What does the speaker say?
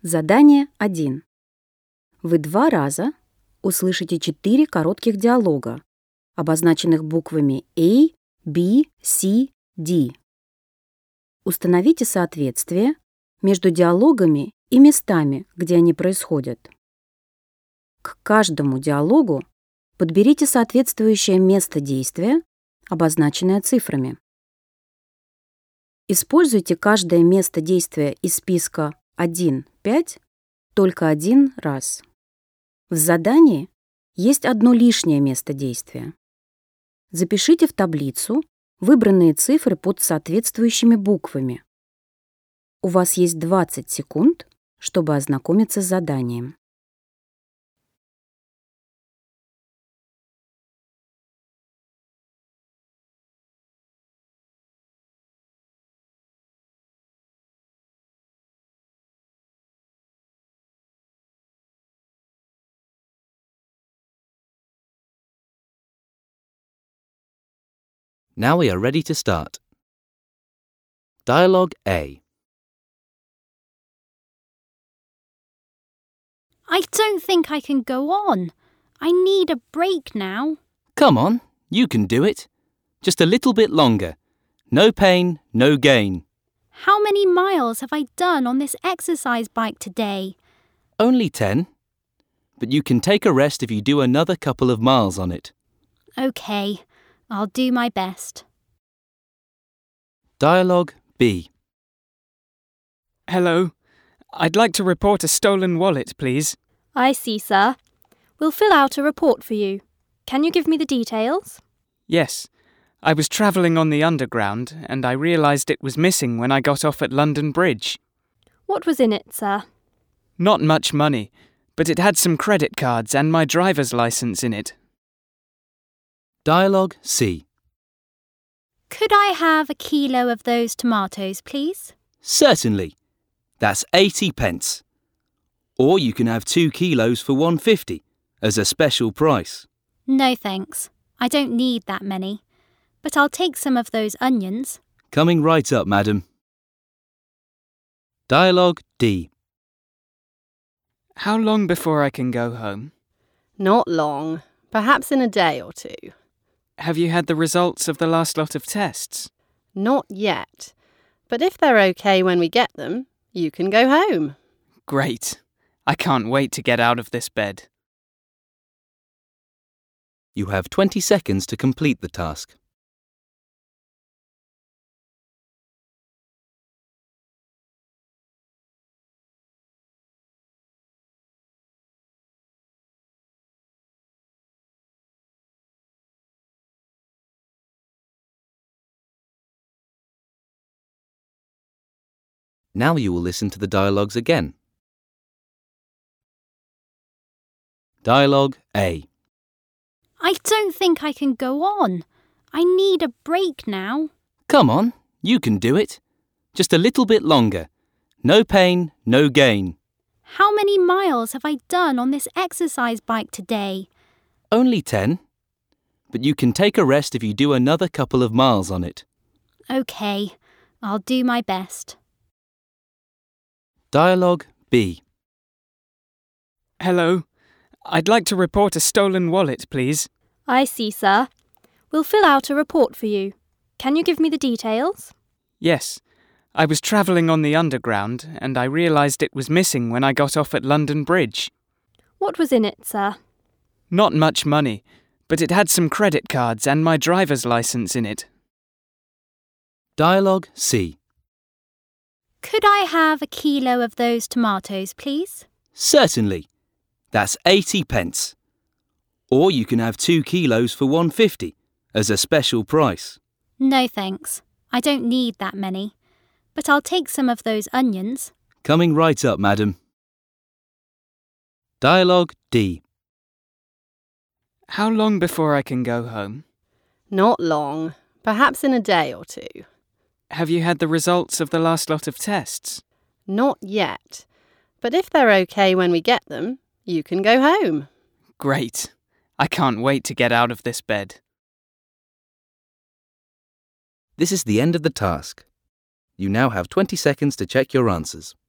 Задание 1. Вы 2 раза услышите 4 коротких диалога, обозначенных буквами A, B, C, D. Установите соответствие между диалогами и местами, где они происходят. К каждому диалогу подберите соответствующее место действия, обозначенное цифрами. Используйте каждое место действия из списка 1-5 только 1 раз. В задании есть одно лишнее место действия. Запишите в таблицу выбранные цифры под соответствующими буквами. У вас есть 20 секунд, чтобы ознакомиться с заданием. Now we are ready to start. Dialogue A. I don't think I can go on. I need a break now. Come on, you can do it. Just a little bit longer. No pain, no gain. How many miles have I done on this exercise bike today? Only 10. But you can take a rest if you do another couple of miles on it. OK, I'll do my best. Dialogue B. Hello. I'd like to report a stolen wallet, please. I see, sir. We'll fill out a report for you. Can you give me the details? Yes. I was travelling on the Underground and I realised it was missing when I got off at London Bridge. What was in it, sir? Not much money, but it had some credit cards and my driver's licence in it. Dialogue C. Could I have a kilo of those tomatoes, please? Certainly. That's 80 pence. Or you can have 2 kilos for 150 as a special price. No, thanks. I don't need that many. But I'll take some of those onions. Coming right up, madam. Dialogue D. How long before I can go home? Not long. Perhaps in a day or two. Have you had the results of the last lot of tests? Not yet. But if they're OK when we get them, you can go home. Great. I can't wait to get out of this bed. You have 20 seconds to complete the task. Now you will listen to the dialogues again. Dialogue A. I don't think I can go on. I need a break now. Come on, you can do it. Just a little bit longer. No pain, no gain. How many miles have I done on this exercise bike today? Only 10. But you can take a rest if you do another couple of miles on it. OK, I'll do my best. Dialogue B. Hello. I'd like to report a stolen wallet, please. I see, sir. We'll fill out a report for you. Can you give me the details? Yes. I was travelling on the Underground and I realised it was missing when I got off at London Bridge. What was in it, sir? Not much money, but it had some credit cards and my driver's licence in it. Dialogue C. Could I have a kilo of those tomatoes, please? Certainly. That's 80 pence. Or you can have 2 kilos for 150 as a special price. No, thanks. I don't need that many. But I'll take some of those onions. Coming right up, madam. Dialogue D. How long before I can go home? Not long. Perhaps in a day or two. Have you had the results of the last lot of tests? Not yet. But if they're OK when we get them, you can go home. Great. I can't wait to get out of this bed. This is the end of the task. You now have 20 seconds to check your answers.